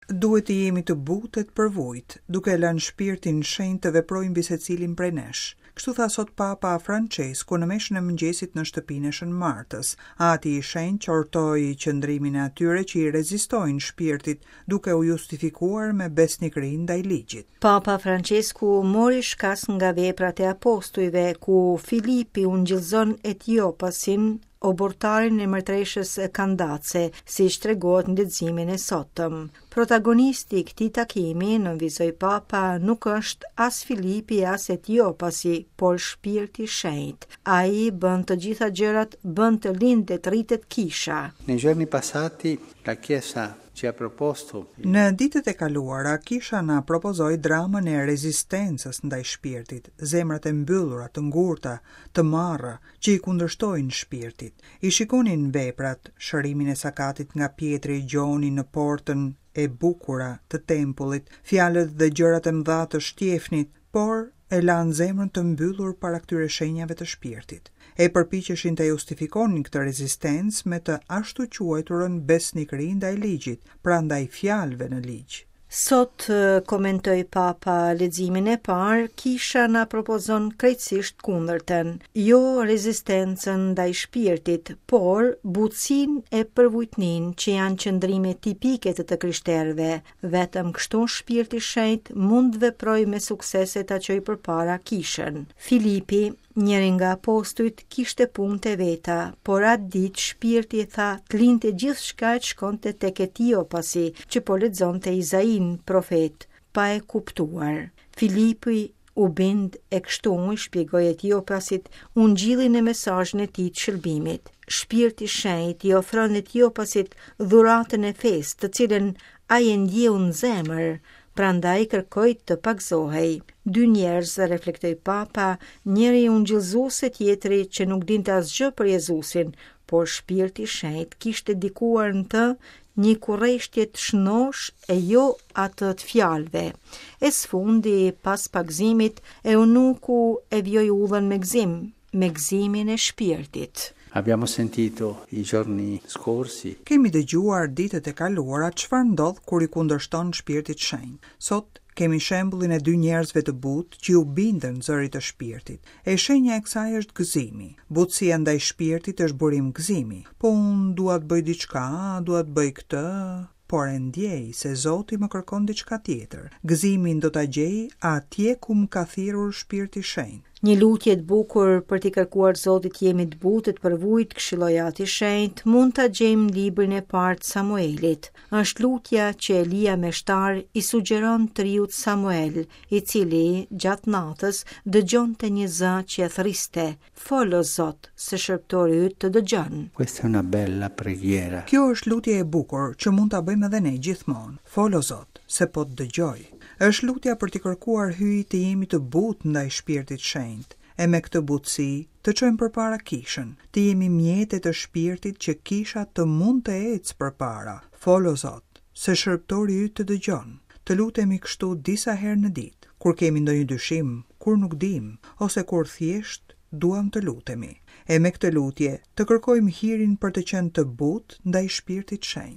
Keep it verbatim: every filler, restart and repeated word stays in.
duhet të jemi të butet për vujt, duke lënë shpirtin shenjtë të veprojnë mbi secilin prej nesh. Kështu tha sot Papa Francesku në meshën e mëngjesit në shtëpinë e Shën Martës. Ati i shenjtë qortoi qëndrimin e atyre që i rezistojnë shpirtit, duke u justifikuar me besnikëri ndaj ligjit. Papa Francesku mori shkas nga veprat e apostujve ku Filipi u ngjillzon Etiopasin, obortarin e mërtreshës Kandace, si shtregohet në leximin e sotëm. Protagonisti i këtij takimi, nënvizoi Papa, nuk është as Filipi as Etiopasi, por shpirti i shenjtë. Ai bën të gjitha gjërat, bën të lindë të rritet kisha. Nei giorni passati la Chiesa ci ha proposto. Në ditët e kaluara, kisha na propozoi dramën e rezistencës ndaj shpirtit, zemrat e mbyllura, të ngurta, të marra, që i kundërshtojnë shpirtit. I shikonin veprat, shërimin e sakatit nga pjetri i gjoni në portën e bukura të tempullit, fjalët dhe gjërat e mëdha të shtjefnit, por e lanë zemrën të mbyllur para këtyre shenjave të shpirtit. E përpiqeshin të justifikonin këtë rezistencë me të ashtu quajturën besnikëri ndaj ligjit, pra ndaj fjalëve në ligj. Sot, komentoi Papa leximin e parë, kisha na propozon krejtësisht kundërtën, jo rezistencën ndaj shpirtit, por butësinë e përvujtnin që janë qëndrime tipike të të krishterëve. Vetëm kështu shpirti i shenjtë mund të veprojë me sukses e ta çojë përpara kishën. Filipi, njëri nga apostujt, kishte punë të veta, por atë ditë shpirti i tha të linte gjithçka që shkonte tek Etiopasi, që po lexonte Izain, profet, pa e kuptuar. Filipi u bind e kështu i shpjegoi Etiopasit ungjillin e mesazhin e tij të shëlbimit. Shpirti i shenjtë i ofron Etiopasit dhuratën e fesë, të cilën ai e ndjeu në zemër. Prandaj kërkoi të pagzohej. Dy njerëz, reflektoi Papa, njëri ungjillzuese, tjetri që nuk dinte asgjë për Jezusin, por shpirti i shenjtë kishte dikuar në të një kurreshtje të shnosh e jo atë të fjalëve. E sfundi, pas pagzimit, eunuku e vjoi udhën me gzim, me gzimin e shpirtit. Abbiamo sentito i giorni scorsi. Kemi dëgjuar ditët e kaluara çfarë ndodh kur i kundërshton shpirtit shenjtë. Sot kemi shembullin e dy njerëzve të butë që u bindën zërit të shpirtit. E shenja e kësaj është gëzimi. Butësia ndaj shpirtit është burim gëzimi. Po unë dua të bëj diçka, dua të bëj këtë, por e ndjej se Zoti më kërkon diçka tjetër. Gëzimin do ta gjej atje ku më ka thirrur shpirti i shenjtë. Një lutje të bukur për t'i kërkuar Zotit jemi të butët për vujt, këshilloi ati i shenjtë, mund ta gjejmë në librin e parë të Samuelit. Është lutja që Elia meshtar i sugjeron triut Samuel, i cili gjatë natës dëgjonte një zë që e thriste: "Folo Zot, se shërptori yt të dëgjon." Questa è una bella preghiera. Kjo është lutje e bukur që mund ta bëjmë edhe ne gjithmonë. Folo Zot, se po të dëgjoj. Është lutja për t'i kërkuar hyj të jemi të butë ndaj shpirtit shenjtë, e me këtë butësi të çojmë përpara kishën, të jemi mjete të shpirtit që kisha të mund të ecë përpara. Folo Zot, se shërptori yt të dëgjon. Të lutemi kështu disa herë në ditë, kur kemi ndonjë dyshim, kur nuk dim, ose kur thjesht duam të lutemi. E me këtë lutje të kërkojmë hirin për të qenë të butë ndaj shpirtit shenjtë.